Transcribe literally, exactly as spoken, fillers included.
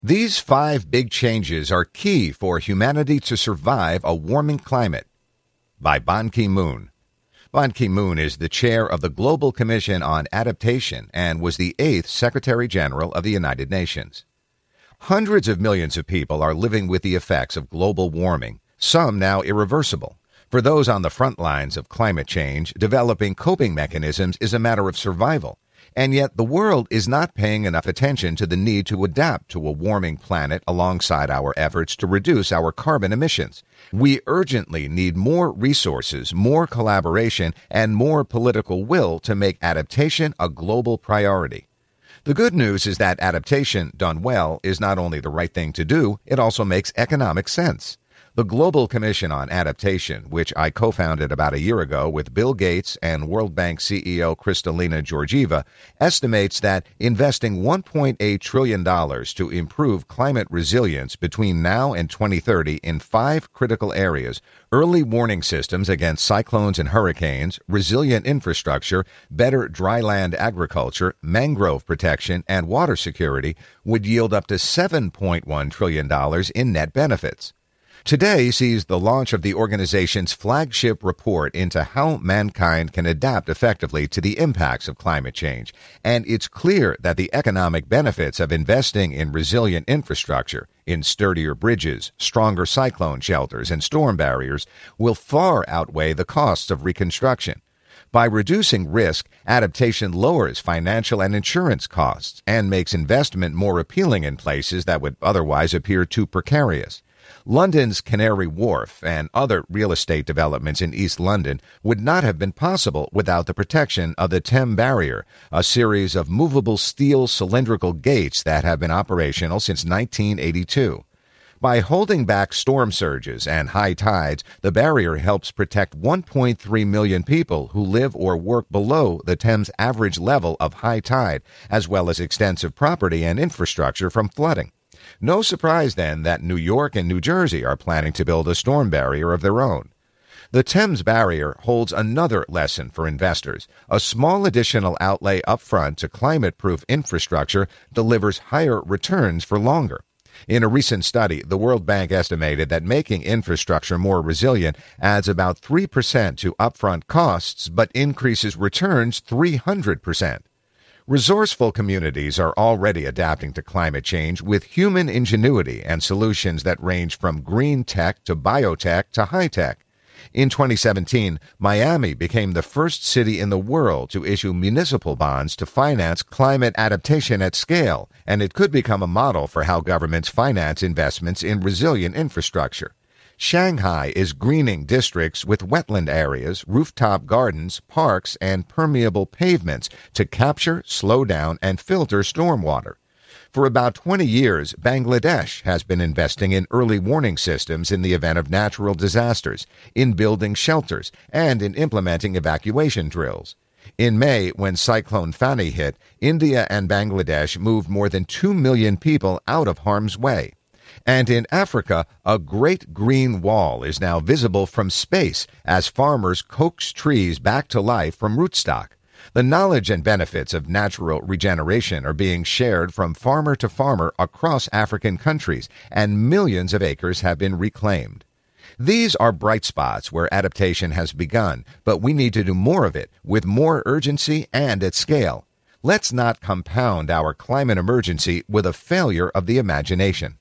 These five big changes are key for humanity to survive a warming climate. By Ban Ki-moon. Ban Ki-moon is the chair of the Global Commission on Adaptation and was the eighth Secretary General of the United Nations. Hundreds of millions of people are living with the effects of global warming, some now irreversible. For those on the front lines of climate change, developing coping mechanisms is a matter of survival. And yet the world is not paying enough attention to the need to adapt to a warming planet alongside our efforts to reduce our carbon emissions. We urgently need more resources, more collaboration, and more political will to make adaptation a global priority. The good news is that adaptation, done well, is not only the right thing to do, it also makes economic sense. The Global Commission on Adaptation, which I co-founded about a year ago with Bill Gates and World Bank C E O Kristalina Georgieva, estimates that investing one point eight trillion dollars to improve climate resilience between now and twenty thirty in five critical areas, early warning systems against cyclones and hurricanes, resilient infrastructure, better dryland agriculture, mangrove protection, and water security, would yield up to seven point one trillion dollars in net benefits. Today sees the launch of the organization's flagship report into how mankind can adapt effectively to the impacts of climate change, and it's clear that the economic benefits of investing in resilient infrastructure, in sturdier bridges, stronger cyclone shelters, and storm barriers will far outweigh the costs of reconstruction. By reducing risk, adaptation lowers financial and insurance costs and makes investment more appealing in places that would otherwise appear too precarious. London's Canary Wharf and other real estate developments in East London would not have been possible without the protection of the Thames Barrier, a series of movable steel cylindrical gates that have been operational since nineteen eighty-two. By holding back storm surges and high tides, the barrier helps protect one point three million people who live or work below the Thames average level of high tide, as well as extensive property and infrastructure from flooding. No surprise, then, that New York and New Jersey are planning to build a storm barrier of their own. The Thames Barrier holds another lesson for investors. A small additional outlay upfront to climate-proof infrastructure delivers higher returns for longer. In a recent study, the World Bank estimated that making infrastructure more resilient adds about three percent to upfront costs, but increases returns three hundred percent. Resourceful communities are already adapting to climate change with human ingenuity and solutions that range from green tech to biotech to high-tech. In twenty seventeen, Miami became the first city in the world to issue municipal bonds to finance climate adaptation at scale, and it could become a model for how governments finance investments in resilient infrastructure. Shanghai is greening districts with wetland areas, rooftop gardens, parks, and permeable pavements to capture, slow down, and filter stormwater. For about twenty years, Bangladesh has been investing in early warning systems in the event of natural disasters, in building shelters, and in implementing evacuation drills. In May, when Cyclone Fani hit, India and Bangladesh moved more than two million people out of harm's way. And in Africa, a great green wall is now visible from space as farmers coax trees back to life from rootstock. The knowledge and benefits of natural regeneration are being shared from farmer to farmer across African countries, and millions of acres have been reclaimed. These are bright spots where adaptation has begun, but we need to do more of it with more urgency and at scale. Let's not compound our climate emergency with a failure of the imagination.